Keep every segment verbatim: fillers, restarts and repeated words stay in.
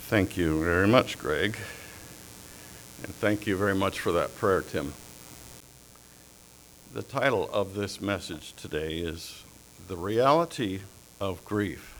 Thank you very much, Greg. And thank you very much for that prayer, Tim. The title of this message today is The Reality of Grief.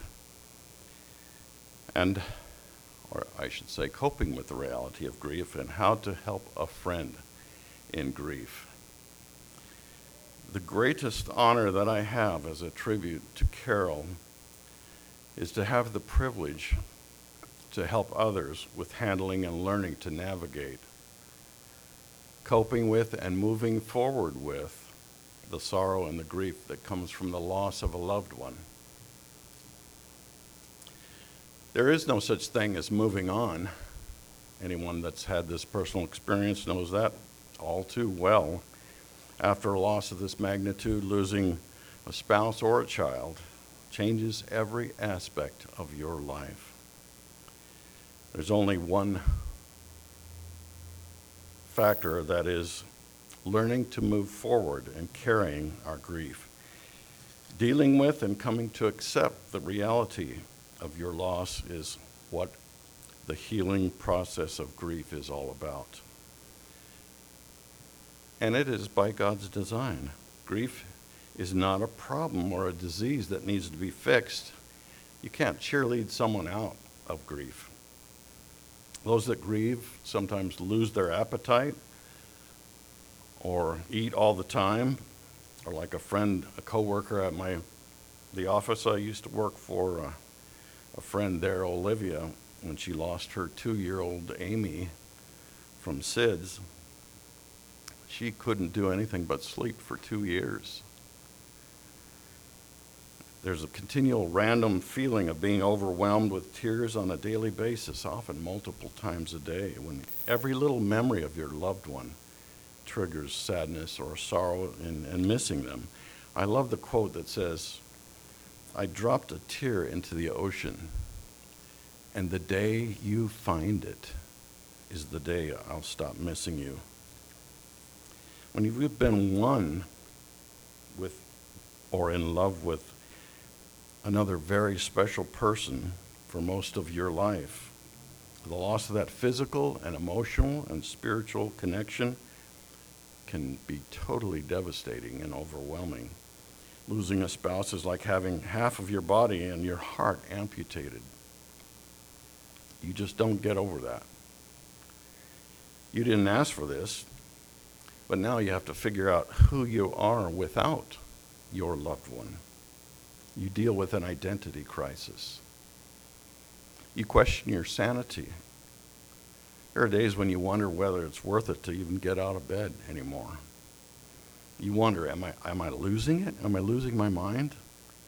And, or I should say, coping with the reality of grief and how to help a friend in grief. The greatest honor that I have as a tribute to Carol is to have the privilege to help others with handling and learning to navigate, coping with and moving forward with the sorrow and the grief that comes from the loss of a loved one. There is no such thing as moving on. Anyone that's had this personal experience knows that all too well. After a loss of this magnitude, losing a spouse or a child changes every aspect of your life. There's only one factor, that is learning to move forward and carrying our grief. Dealing with and coming to accept the reality of your loss is what the healing process of grief is all about. And it is by God's design. Grief is not a problem or a disease that needs to be fixed. You can't cheerlead someone out of grief. Those that grieve sometimes lose their appetite or eat all the time, or like a friend, a coworker at my the office I used to work for, uh, a friend there, Olivia, when she lost her two-year-old Amy from S I D S, she couldn't do anything but sleep for two years. There's a continual random feeling of being overwhelmed with tears on a daily basis, often multiple times a day, when every little memory of your loved one triggers sadness or sorrow in, in missing them. I love the quote that says, "I dropped a tear into the ocean, and the day you find it is the day I'll stop missing you." When you've been one with or in love with another very special person for most of your life, the loss of that physical and emotional and spiritual connection can be totally devastating and overwhelming. Losing a spouse is like having half of your body and your heart amputated. You just don't get over that. You didn't ask for this, but now you have to figure out who you are without your loved one. You deal with an identity crisis. You question your sanity. There are days when you wonder whether it's worth it to even get out of bed anymore. You wonder, am I, am I losing it? Am I losing my mind?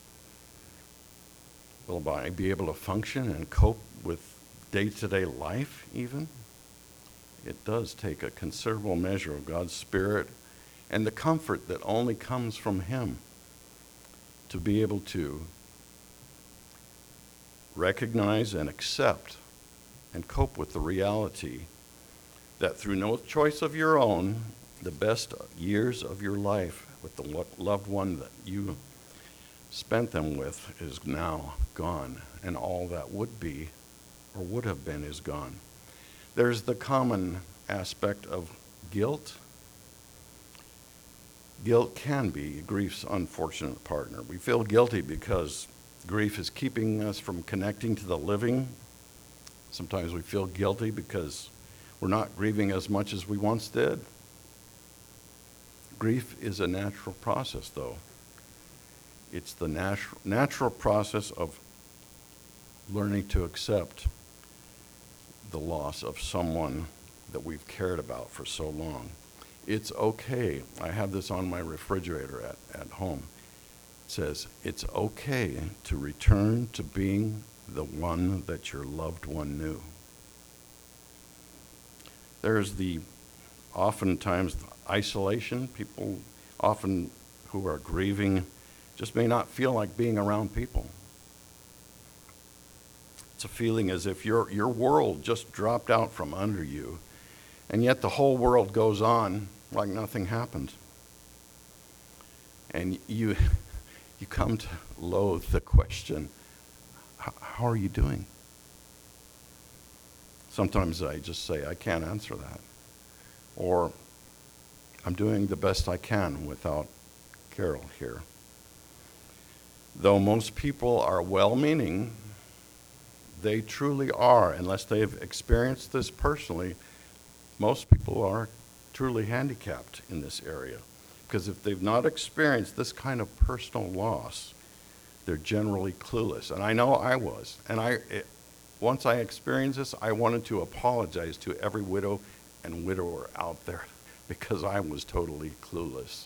Will I be able to function and cope with day-to-day life even? It does take a considerable measure of God's Spirit and the comfort that only comes from Him to be able to recognize and accept and cope with the reality that through no choice of your own, the best years of your life with the loved one that you spent them with is now gone, and all that would be or would have been is gone. There's the common aspect of guilt. Guilt can be grief's unfortunate partner. We feel guilty because grief is keeping us from connecting to the living. Sometimes we feel guilty because we're not grieving as much as we once did. Grief is a natural process, though. It's the natu- natural process of learning to accept the loss of someone that we've cared about for so long. It's okay. I have this on my refrigerator at, at home. It says, it's okay to return to being the one that your loved one knew. There's the oftentimes isolation. People often who are grieving just may not feel like being around people. It's a feeling as if your your world just dropped out from under you, and yet the whole world goes on like nothing happened. And you you come to loathe the question, how are you doing? Sometimes I just say, I can't answer that. Or, I'm doing the best I can without Carol here. Though most people are well-meaning, they truly are, unless they've experienced this personally, most people are truly handicapped in this area. Because if they've not experienced this kind of personal loss, they're generally clueless. And I know I was. And I, it, once I experienced this, I wanted to apologize to every widow and widower out there because I was totally clueless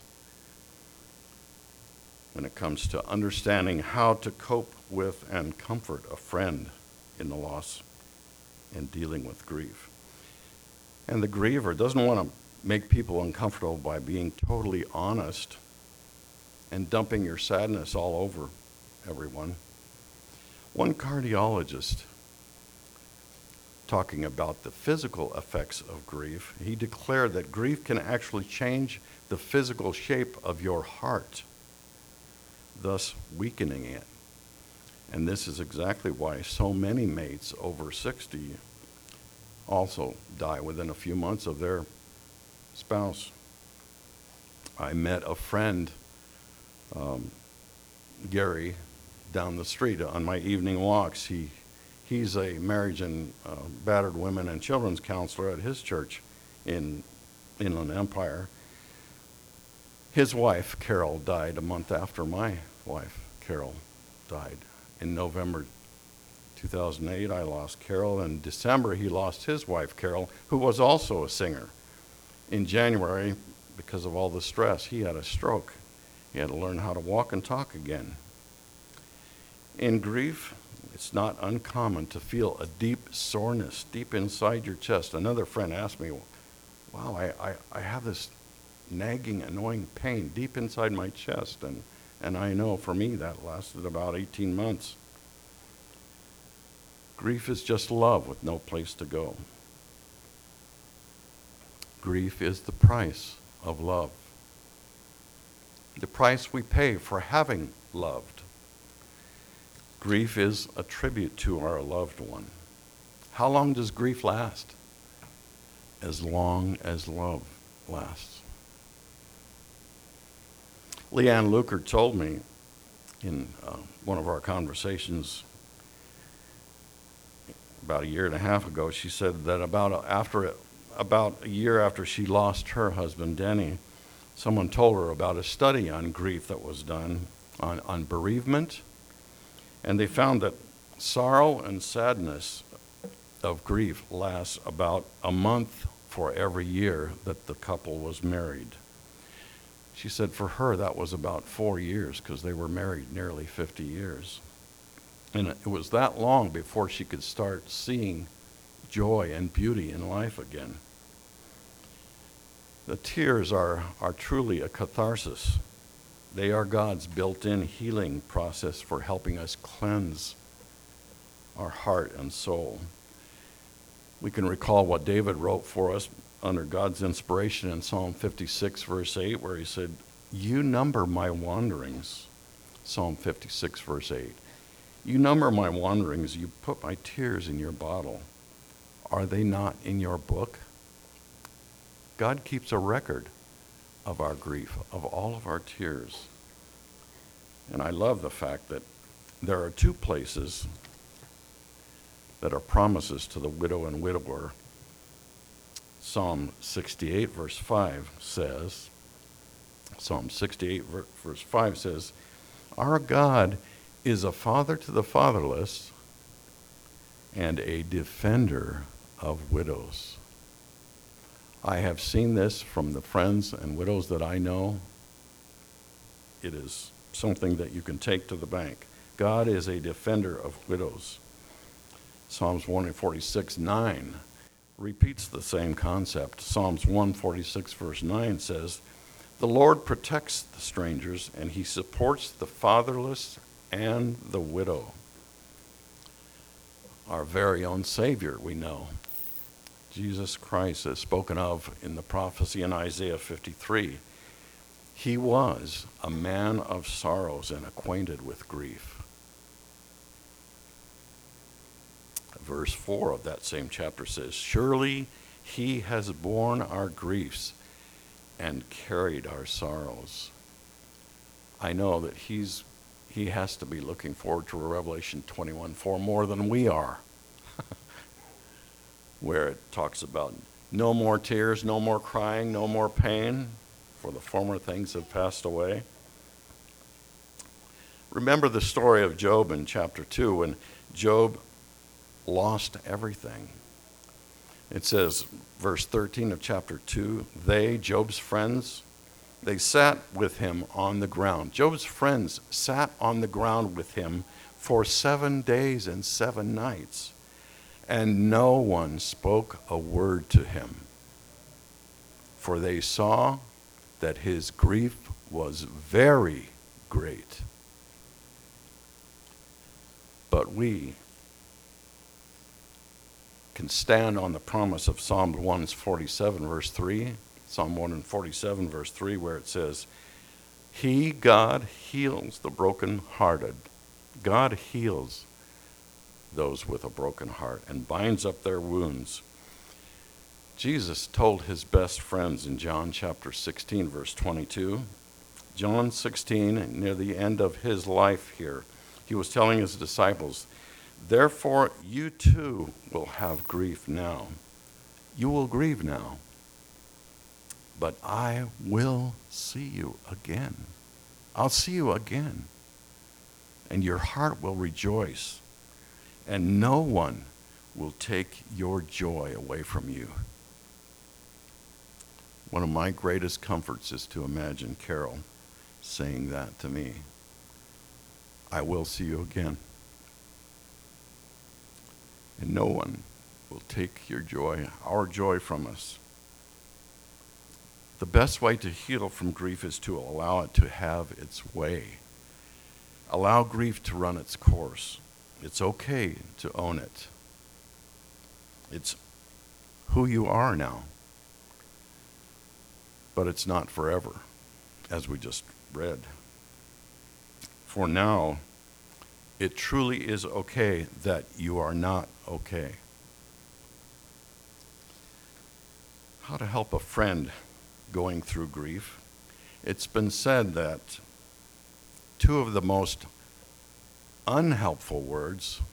when it comes to understanding how to cope with and comfort a friend in the loss and dealing with grief. And the griever doesn't want to make people uncomfortable by being totally honest and dumping your sadness all over everyone. One cardiologist, talking about the physical effects of grief, he declared that grief can actually change the physical shape of your heart, thus weakening it. And this is exactly why so many mates over sixty also die within a few months of their spouse. I met a friend, um, Gary, down the street on my evening walks. He He's a marriage and uh, battered women and children's counselor at his church in Inland Empire. His wife, Carol, died a month after my wife, Carol, died. In November two thousand eight, I lost Carol. In December, he lost his wife, Carol, who was also a singer. In January, because of all the stress, he had a stroke. He had to learn how to walk and talk again. In grief, it's not uncommon to feel a deep soreness deep inside your chest. Another friend asked me, wow, I, I, I have this nagging, annoying pain deep inside my chest. And, and I know for me that lasted about eighteen months. Grief is just love with no place to go. Grief is the price of love. The price we pay for having loved. Grief is a tribute to our loved one. How long does grief last? As long as love lasts. Leanne Luker told me in uh, one of our conversations about a year and a half ago, she said that about a, after about a year after she lost her husband, Denny, someone told her about a study on grief that was done on, on bereavement. And they found that sorrow and sadness of grief lasts about a month for every year that the couple was married. She said for her that was about four years because they were married nearly fifty years. And it was that long before she could start seeing joy and beauty in life again. The tears are, are truly a catharsis. They are God's built-in healing process for helping us cleanse our heart and soul. We can recall what David wrote for us under God's inspiration in Psalm fifty-six, verse eight, where he said, you number my wanderings. Psalm fifty-six, verse eight. You number my wanderings, you put my tears in your bottle. Are they not in your book? God keeps a record of our grief, of all of our tears. And I love the fact that there are two places that are promises to the widow and widower. Psalm sixty-eight, verse five says, Psalm sixty-eight, verse five says, our God is a father to the fatherless and a defender of widows. I have seen this from the friends and widows that I know. It is something that you can take to the bank. God is a defender of widows. Psalms one forty-six, nine repeats the same concept. Psalms one forty-six, verse nine says, the Lord protects the strangers and he supports the fatherless and the widow. Our very own Savior, we know. Jesus Christ is spoken of in the prophecy in Isaiah fifty-three. He was a man of sorrows and acquainted with grief. A verse four of that same chapter says, surely he has borne our griefs and carried our sorrows. I know that he's he has to be looking forward to Revelation twenty-one four more than we are, where it talks about no more tears, no more crying, no more pain, for the former things have passed away. Remember the story of Job in chapter two, when Job lost everything. It says, verse thirteen of chapter two, they, Job's friends, they sat with him on the ground. Job's friends sat on the ground with him for seven days and seven nights, and no one spoke a word to him, for they saw that his grief was very great. But we can stand on the promise of Psalm one forty-seven, verse three, Psalm one forty-seven, verse three, where it says, he, God, heals the brokenhearted. God heals those with a broken heart and binds up their wounds. Jesus told his best friends in John chapter sixteen, verse twenty-two, John sixteen, near the end of his life here, he was telling his disciples, therefore you too will have grief now. You will grieve now, but I will see you again. I'll see you again, and your heart will rejoice, and no one will take your joy away from you. One of my greatest comforts is to imagine Carol saying that to me. I will see you again, and no one will take your joy, our joy, from us. The best way to heal from grief is to allow it to have its way. Allow grief to run its course. It's okay to own it. It's who you are now. But it's not forever, as we just read. For now, it truly is okay that you are not okay. How to help a friend going through grief. It's been said that two of the most unhelpful words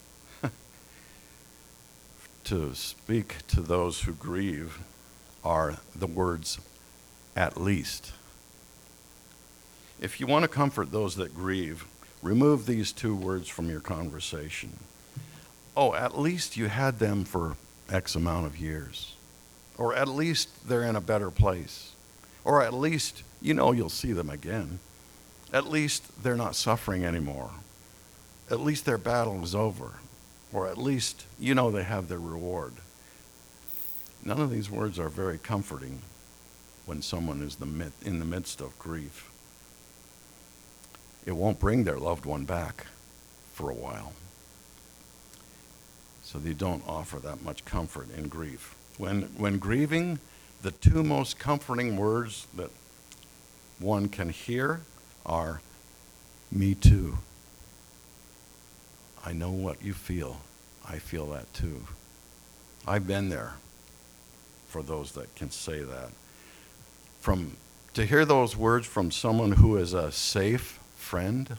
to speak to those who grieve are the words, at least. If you want to comfort those that grieve, remove these two words from your conversation. Oh, at least you had them for X amount of years. Or at least they're in a better place. Or at least you know you'll see them again. At least they're not suffering anymore. At least their battle is over. Or at least you know they have their reward. None of these words are very comforting when someone is in the midst of grief. It won't bring their loved one back for a while. So they don't offer that much comfort in grief. When, when grieving, the two most comforting words that one can hear are, me too. I know what you feel. I feel that too. I've been there, for those that can say that. From to hear those words from someone who is a safe friend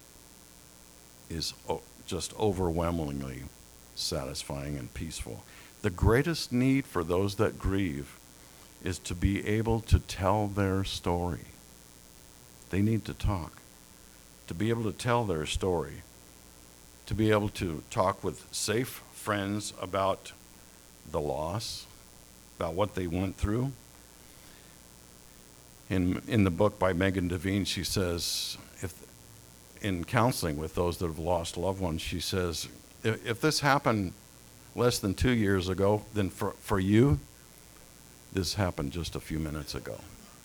is just overwhelmingly satisfying and peaceful. The greatest need for those that grieve is to be able to tell their story. They need to talk, to be able to tell their story, to be able to talk with safe friends about the loss, about what they went through. In in the book by Megan Devine, she says, if in counseling with those that have lost loved ones, she says, if, if this happened less than two years ago, then for, for you, this happened just a few minutes ago.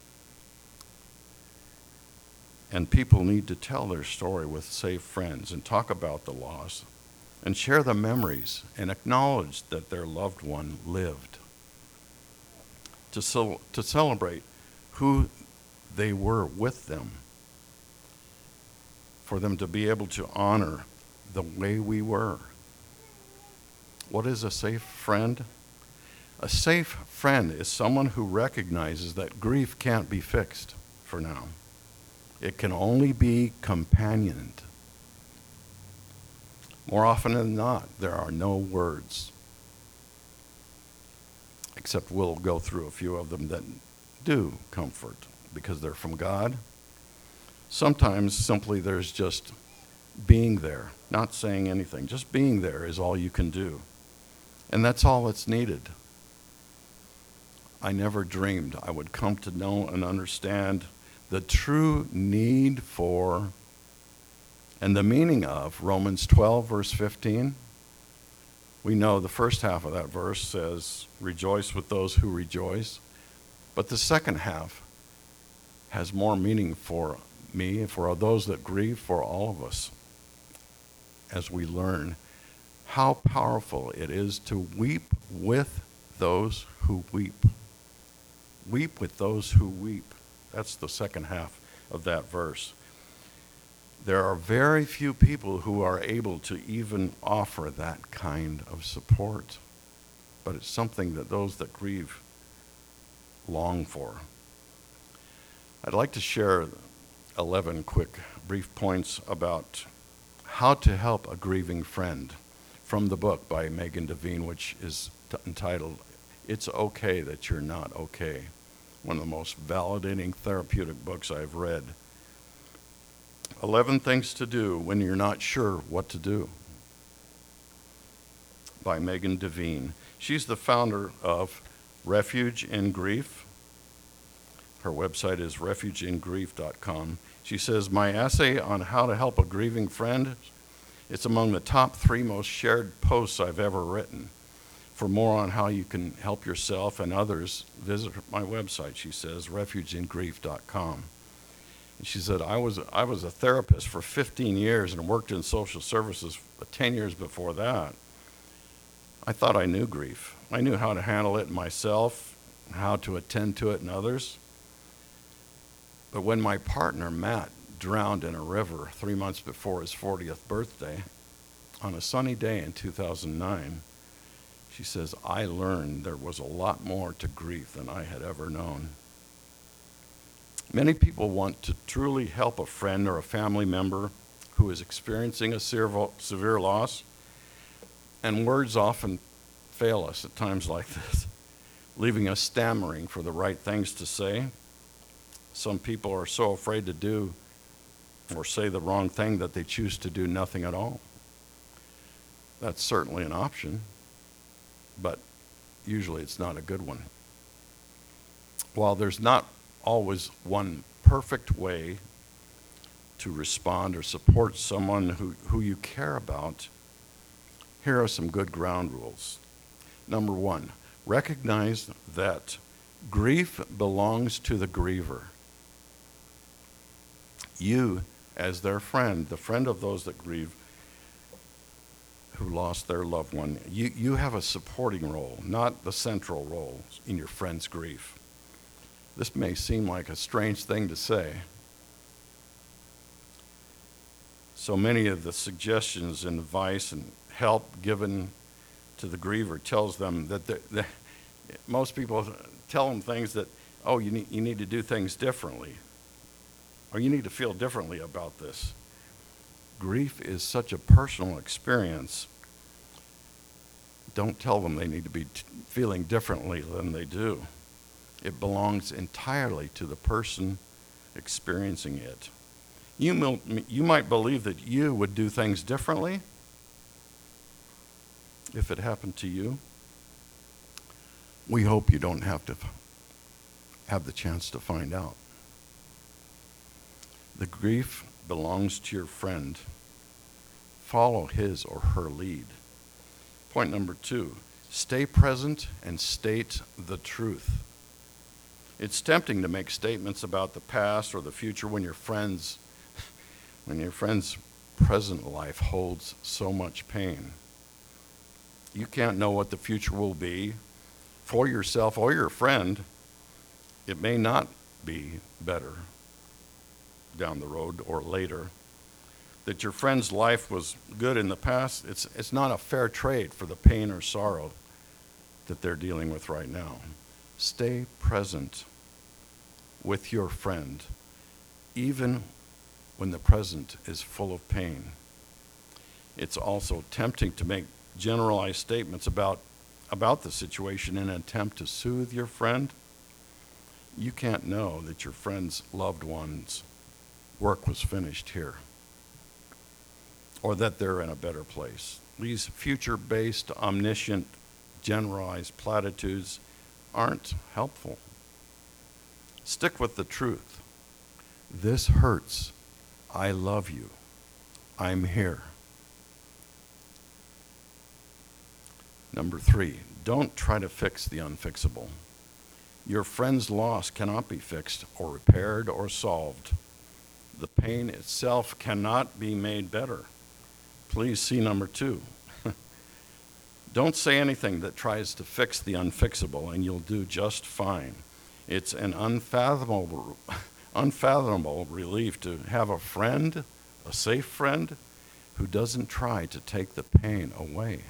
And people need to tell their story with safe friends and talk about the loss and share the memories and acknowledge that their loved one lived. To, so, to celebrate who they were with them. For them to be able to honor the way we were. What is a safe friend? A safe friend is someone who recognizes that grief can't be fixed for now. It can only be companioned. More often than not, there are no words, except we'll go through a few of them that do comfort because they're from God. Sometimes simply there's just being there, not saying anything. Just being there is all you can do. And that's all that's needed. I never dreamed I would come to know and understand the true need for and the meaning of Romans twelve, verse fifteen. We know the first half of that verse says, rejoice with those who rejoice. But the second half has more meaning for me, for those that grieve, for all of us, as we learn how powerful it is to weep with those who weep. Weep with those who weep. That's the second half of that verse. There are very few people who are able to even offer that kind of support. But it's something that those that grieve long for. I'd like to share eleven quick, brief points about how to help a grieving friend from the book by Megan Devine, which is t- entitled, It's Okay That You're Not Okay. One of the most validating therapeutic books I've read. eleven Things to Do When You're Not Sure What to Do by Megan Devine. She's the founder of Refuge in Grief. Her website is refuge in grief dot com. She says, my essay on how to help a grieving friend, it's among the top three most shared posts I've ever written. For more on how you can help yourself and others, visit my website, she says, refuge in grief dot com. And she said, I was, I was a therapist for fifteen years and worked in social services for ten years before that. I thought I knew grief. I knew how to handle it myself, how to attend to it in others. But when my partner, Matt, drowned in a river three months before his fortieth birthday, on a sunny day in two thousand nine, she says, I learned there was a lot more to grief than I had ever known. Many people want to truly help a friend or a family member who is experiencing a severe loss, and words often fail us at times like this, leaving us stammering for the right things to say. Some people are so afraid to do or say the wrong thing that they choose to do nothing at all. That's certainly an option, but usually it's not a good one. While there's not always one perfect way to respond or support someone who, who you care about, here are some good ground rules. Number one, recognize that grief belongs to the griever. You, as their friend, the friend of those that grieve, who lost their loved one, you, you have a supporting role, not the central role in your friend's grief. This may seem like a strange thing to say. So many of the suggestions and advice and help given to the griever tells them that the, the, most people tell them things that, oh, you need, you need to do things differently, or you need to feel differently about this. Grief is such a personal experience. Don't tell them they need to be t- feeling differently than they do. It belongs entirely to the person experiencing it. You, mil- you might believe that you would do things differently if it happened to you. We hope you don't have to f- have the chance to find out. The grief belongs to your friend. Follow his or her lead. Point number two, stay present and state the truth. It's tempting to make statements about the past or the future when your friends, when your friend's present life holds so much pain. You can't know what the future will be for yourself or your friend. It may not be better down the road or later. that your friend's life was good in the past, it's, it's not a fair trade for the pain or sorrow that they're dealing with right now. Stay present with your friend, even when the present is full of pain. It's also tempting to make generalized statements about, about the situation in an attempt to soothe your friend. You can't know that your friend's loved one's work was finished here, or that they're in a better place. These future-based, omniscient, generalized platitudes aren't helpful. Stick with the truth. This hurts. I love you. I'm here. Number three, don't try to fix the unfixable. Your friend's loss cannot be fixed or repaired or solved. The pain itself cannot be made better. Please see number two. Don't say anything that tries to fix the unfixable, and you'll do just fine. It's an unfathomable, unfathomable relief to have a friend, a safe friend, who doesn't try to take the pain away.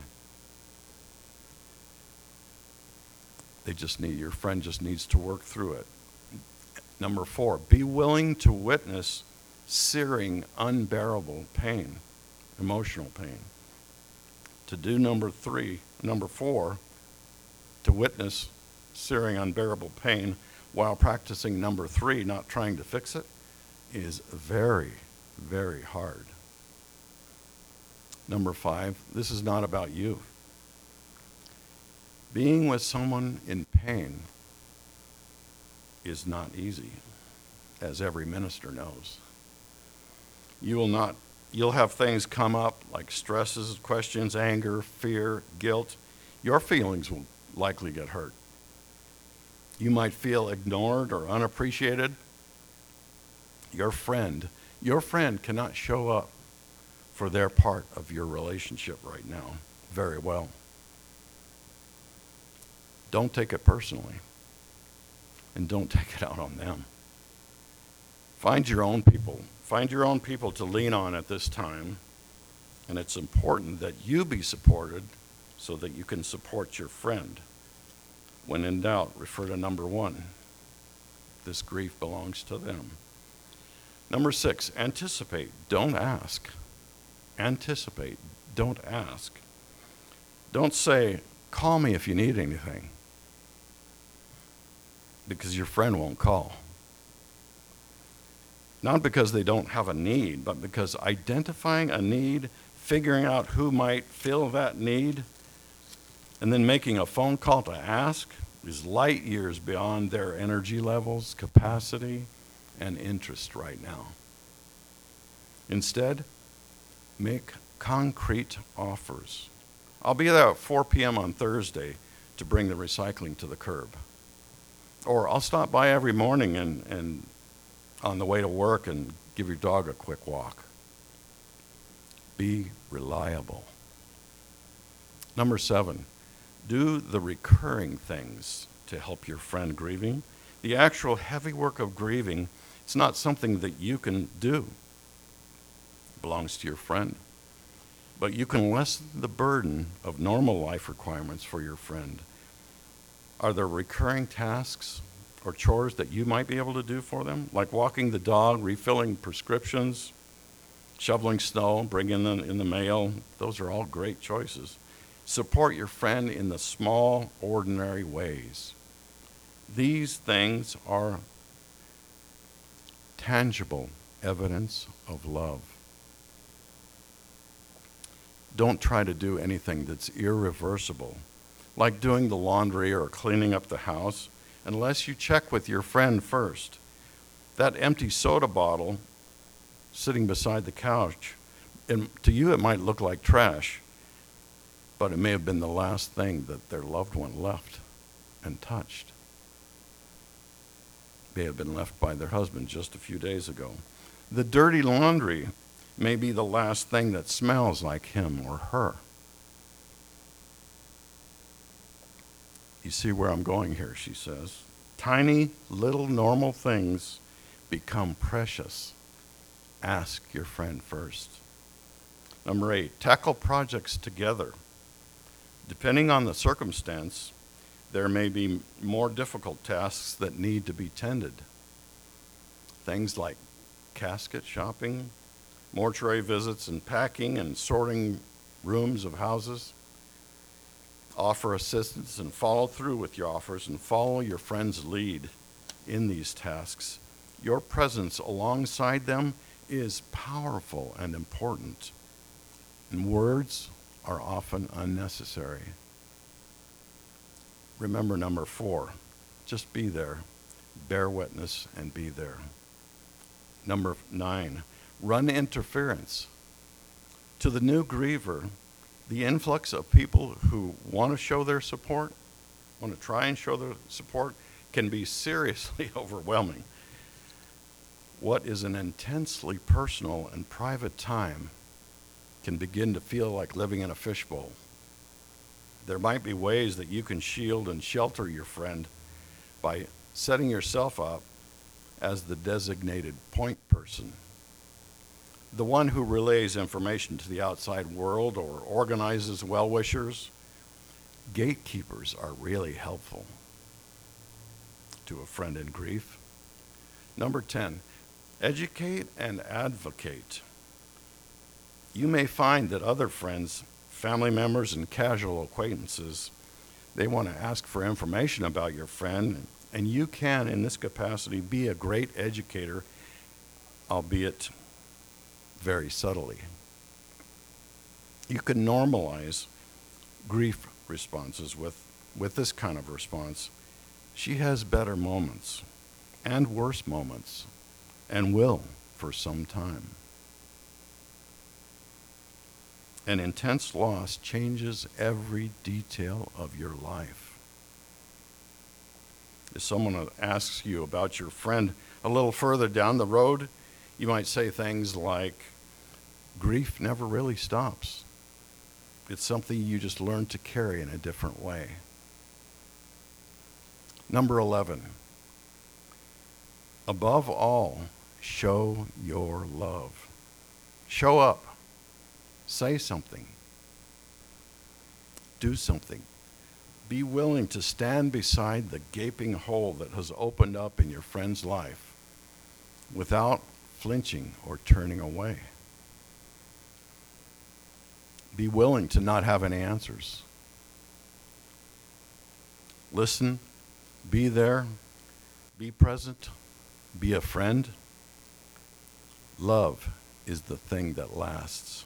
They just need, your friend just needs to work through it. Number four, be willing to witness searing, unbearable pain, emotional pain. To do number three, number four, to witness searing, unbearable pain while practicing number three, not trying to fix it, is very, very hard. Number five, this is not about you. Being with someone in pain is not easy, as every minister knows. You will not, you'll have things come up like stresses, questions, anger, fear, guilt. Your feelings will likely get hurt. You might feel ignored or unappreciated. Your friend, your friend cannot show up for their part of your relationship right now very well. Don't take it personally, and don't take it out on them. Find your own people. Find your own people to lean on at this time, and it's important that you be supported so that you can support your friend. When in doubt, refer to number one. This grief belongs to them. Number six, anticipate, don't ask. Anticipate, don't ask. Don't say, call me if you need anything, because your friend won't call. Not because they don't have a need, but because identifying a need, figuring out who might fill that need, and then making a phone call to ask is light years beyond their energy levels, capacity, and interest right now. Instead, make concrete offers. I'll be there at four p.m. on Thursday to bring the recycling to the curb. Or I'll stop by every morning and, and on the way to work and give your dog a quick walk. Be reliable. Number seven, do the recurring things to help your friend grieving. The actual heavy work of grieving, it's not something that you can do. It belongs to your friend. But you can lessen the burden of normal life requirements for your friend. Are there recurring tasks or chores that you might be able to do for them? Like walking the dog, refilling prescriptions, shoveling snow, bringing in, in the mail. Those are all great choices. Support your friend in the small, ordinary ways. These things are tangible evidence of love. Don't try to do anything that's irreversible, like doing the laundry or cleaning up the house, unless you check with your friend first. That empty soda bottle sitting beside the couch, and to you it might look like trash, but it may have been the last thing that their loved one left and touched. They had been left by their husband just a few days ago. The dirty laundry may be the last thing that smells like him or her. You see where I'm going here, she says. Tiny, little, normal things become precious. Ask your friend first. Number eight, tackle projects together. Depending on the circumstance, there may be more difficult tasks that need to be tended. Things like casket shopping, mortuary visits and packing and sorting rooms of houses. Offer assistance and follow through with your offers and follow your friend's lead in these tasks. Your presence alongside them is powerful and important, and words are often unnecessary. Remember number four, just be there. Bear witness and be there. Number nine, run interference. To the new griever, the influx of people who want to show their support, want to try and show their support, can be seriously overwhelming. What is an intensely personal and private time can begin to feel like living in a fishbowl. There might be ways that you can shield and shelter your friend by setting yourself up as the designated point person, the one who relays information to the outside world or organizes well-wishers. Gatekeepers are really helpful to a friend in grief. Number ten, educate and advocate. You may find that other friends, family members, and casual acquaintances, they want to ask for information about your friend, and you can, in this capacity, be a great educator, albeit very subtly. You can normalize grief responses with, with this kind of response. She has better moments and worse moments and will for some time. An intense loss changes every detail of your life. If someone asks you about your friend a little further down the road, you might say things like, grief never really stops. It's something you just learn to carry in a different way. Number eleven, above all, show your love. Show up. Say something. Do something. Be willing to stand beside the gaping hole that has opened up in your friend's life without flinching or turning away. Be willing to not have any answers. Listen, be there, be present, be a friend. Love is the thing that lasts.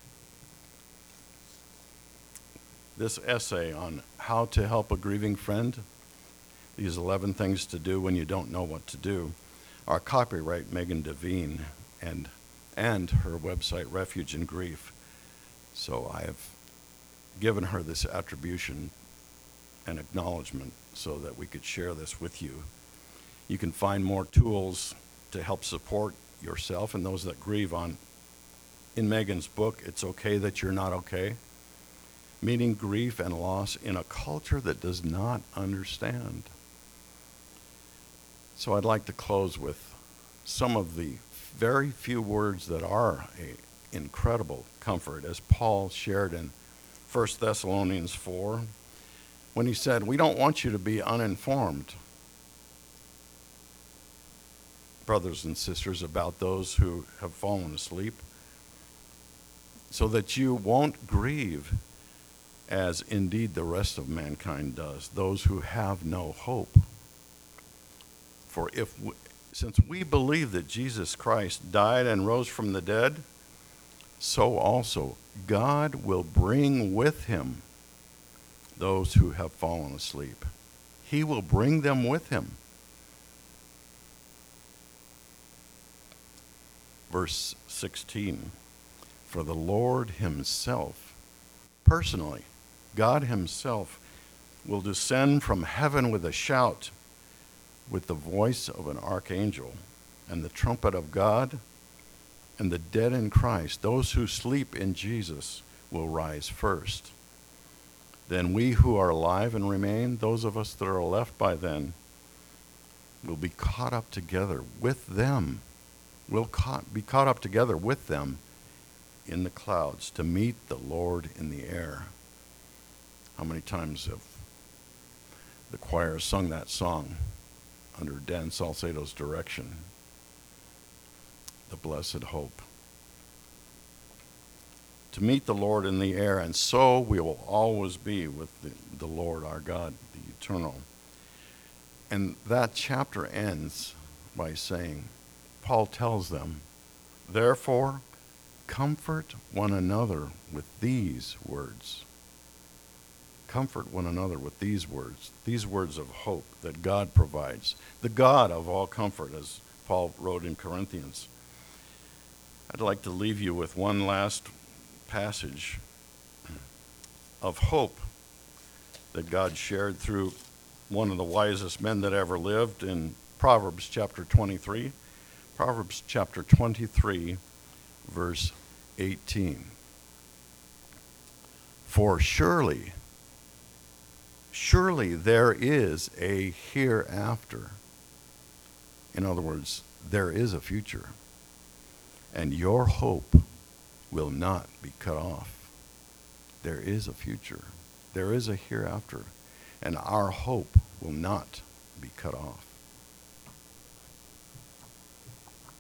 This essay on how to help a grieving friend, these eleven things to do when you don't know what to do, are copyright Megan Devine and, and her website Refuge in Grief. So I have given her this attribution and acknowledgement so that we could share this with you. You can find more tools to help support yourself and those that grieve on in Megan's book, It's Okay That You're Not Okay. Meeting grief and loss in a culture that does not understand. So I'd like to close with some of the very few words that are an incredible comfort, as Paul shared in First Thessalonians four, when he said, we don't want you to be uninformed, brothers and sisters, about those who have fallen asleep, so that you won't grieve as indeed the rest of mankind does, those who have no hope. For if, we, since we believe that Jesus Christ died and rose from the dead, so also God will bring with him those who have fallen asleep. He will bring them with him. Verse sixteen, for the Lord himself, personally, God himself will descend from heaven with a shout, with the voice of an archangel, and the trumpet of God, and the dead in Christ, those who sleep in Jesus, will rise first. Then we who are alive and remain, those of us that are left by then, will be caught up together with them. We'll caught, be caught up together with them in the clouds to meet the Lord in the air. How many times have the choir sung that song under Dan Salcedo's direction? The blessed hope. To meet the Lord in the air, and so we will always be with the, the Lord our God, the eternal. And that chapter ends by saying, Paul tells them, therefore, comfort one another with these words. Comfort one another with these words, these words of hope that God provides, the God of all comfort, as Paul wrote in Corinthians. I'd like to leave you with one last passage of hope that God shared through one of the wisest men that ever lived in Proverbs chapter twenty-three. Proverbs chapter twenty-three, verse eighteen. For surely, surely there is a hereafter. In other words, there is a future. And your hope will not be cut off. There is a future. There is a hereafter. And our hope will not be cut off.